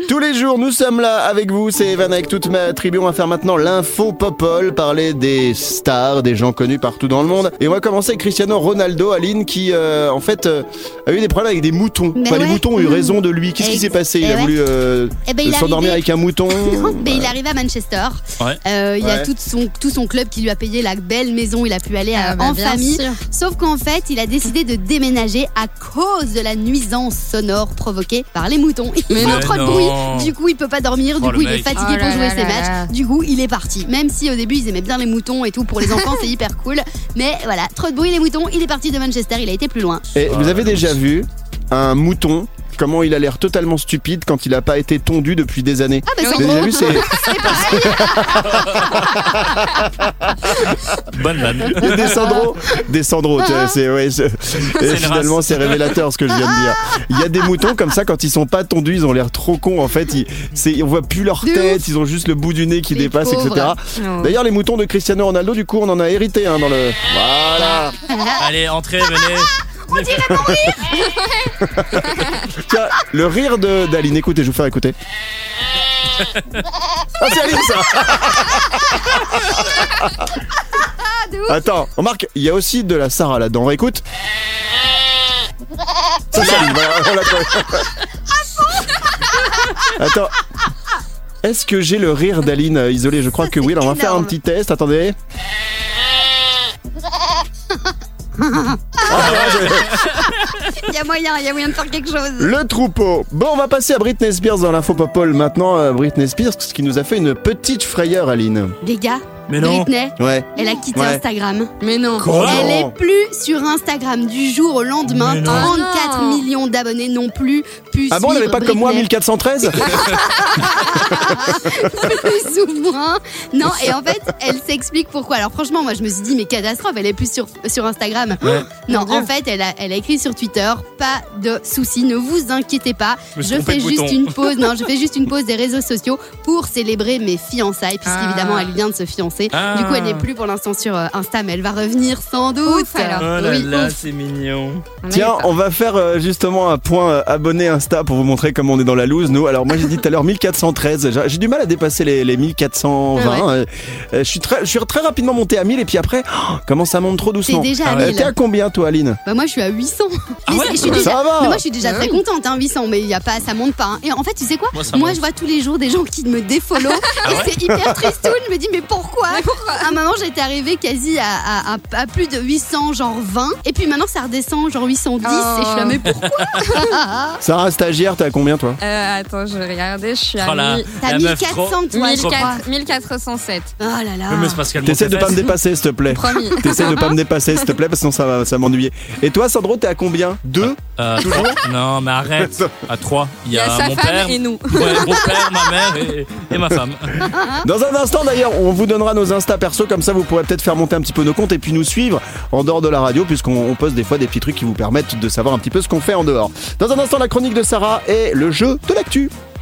Tous les jours, nous sommes là avec vous, c'est Evan avec toute ma tribu. On va faire maintenant l'info Popol, parler des stars, des gens connus partout dans le monde. Et on va commencer avec Cristiano Ronaldo, Aline, qui a eu des problèmes avec des moutons. Les moutons ont eu raison de lui. Qu'est-ce qui s'est passé? Il a voulu s'endormir avec un mouton. Il est arrivé à Manchester. Il y a tout son club qui lui a payé la belle maison où il a pu aller en famille. Sûr. Sauf qu'en fait, il a décidé de déménager à cause de la nuisance sonore provoquée par les moutons. Il fait trop de bruit. Du coup, il peut pas dormir. Du coup, il est fatigué pour jouer ses matchs. Du coup, il est parti. Même si au début, ils aimaient bien les moutons et tout pour les enfants, c'est hyper cool. Mais voilà, trop de bruit, les moutons. Il est parti de Manchester. Il a été plus loin. Et vous avez déjà vu un mouton? Comment il a l'air totalement stupide quand il n'a pas été tondu depuis des années. Ah bah vous avez déjà vu, c'est bonne vanne. Des Sandro, finalement c'est révélateur ce que je viens de dire. Il y a des moutons comme ça, quand ils sont pas tondus, ils ont l'air trop cons en fait. On voit plus leur tête, ils ont juste le bout du nez qui dépasse, etc. D'ailleurs, les moutons de Cristiano Ronaldo, du coup, on en a hérité dans le. Voilà. Allez, entrez, venez. On dirait mon rire. Tiens, le rire d'Aline, écoutez, je vais vous faire écouter. Ah, c'est Aline, ça. Attends, remarque, il y a aussi de la Sarah là-dedans. Écoute. Ça, c'est Aline, on l'a trouvé. Attends. Est-ce que j'ai le rire d'Aline isolé? Je crois que oui. Alors, on va faire un petit test, attendez. Il y a moyen de faire quelque chose. Le troupeau. Bon, on va passer à Britney Spears dans l'info Popol maintenant. Britney Spears, ce qui nous a fait une petite frayeur, Aline. Les gars, mais non. Britney, elle a quitté Instagram. Mais non. Elle est plus sur Instagram du jour au lendemain. 34 millions d'abonnés non plus pu Ah bon, elle n'avait pas Britney. comme moi 1413? Plus ou moins. Non, et en fait, elle s'explique pourquoi. Alors franchement, moi je me suis dit, mais catastrophe, elle est plus sur Instagram. Non, en fait, elle a écrit sur Twitter, pas de soucis, ne vous inquiétez pas. Je fais juste une pause des réseaux sociaux pour célébrer mes fiançailles, puisqu'évidemment, elle vient de se fiancer. Du coup, elle n'est plus pour l'instant sur Insta, mais elle va revenir sans doute. Alors. Oh là là, c'est mignon. Tiens, on va faire justement un point abonné Insta pour vous montrer comment on est dans la loose, nous. Alors moi j'ai dit tout à l'heure 1413, j'ai du mal à dépasser les 1420. Je suis très rapidement monté à 1000 et puis après, comment ça monte trop doucement. T'es déjà à 1000. T'es à combien toi, Aline? Bah moi je suis à 800. Ça va. Mais moi je suis déjà très contente, 800, mais ça monte pas. Et en fait, tu sais quoi? Moi je vois tous les jours des gens qui me défollow et c'est hyper tristoun. Je me dis mais pourquoi? À un moment j'étais arrivée quasi à plus de 800, genre 20, et puis maintenant ça redescend genre 810 et je suis là mais pourquoi? Sarah, stagiaire, t'es à combien toi? Attends, je vais regarder, je suis à T'as 1400 toi, 1407. Oh là là. Mais c'est parce qu'elle T'essaies de pas me dépasser, s'il te plaît. Promis. T'essaies de pas me dépasser, s'il te plaît, parce que sinon ça m'ennuyer. Et toi, Sandro, t'es à combien? 2? Toujours? Non, mais arrête. À 3. Il y a sa mon femme père et nous. Ouais, mon père, ma mère et ma femme. Dans un instant d'ailleurs, on vous donnera nos Insta perso, comme ça vous pourrez peut-être faire monter un petit peu nos comptes et puis nous suivre en dehors de la radio, puisqu'on poste des fois des petits trucs qui vous permettent de savoir un petit peu ce qu'on fait en dehors. Dans un instant, la chronique de Sarah et le jeu de l'actu.